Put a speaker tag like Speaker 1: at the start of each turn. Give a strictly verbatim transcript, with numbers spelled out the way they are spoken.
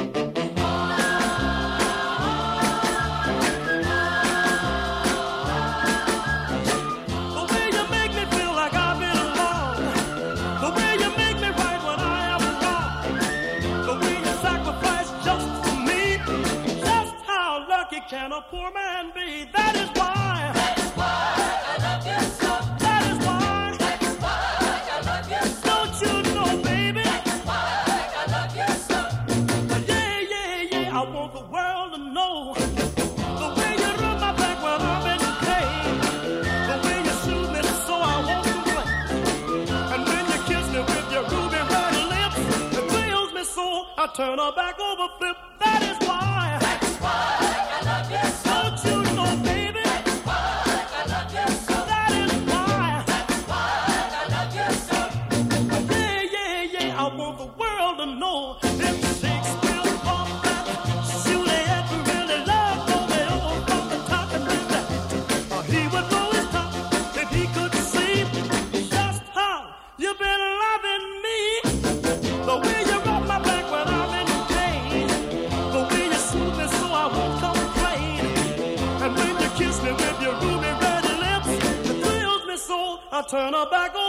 Speaker 1: Can a poor man be? That is why. That is why I love you so. That is why. That is why I love you so. Don't you know, baby? That is why I love you so. Yeah, yeah, yeah. I want the world to know the way you rub my back when I'm in pain, the way you soothe me so I won't complain, and when you kiss me with your ruby red lips, it thrills me so I turn her back over flip. That is why. That is why. Don't you know, baby? That's why I love you so. That is why. That's why I love you so. Yeah, yeah, yeah. I want the world to know that Shakespeare thought that Juliet really loved Romeo from the top and the back. He would blow his top if he could see just how you've been loving me. The way you rub my back when I'm in pain, the way you soothe me so I won't come. And when you kiss me with your ruby red lips, it thrills me so I turn her back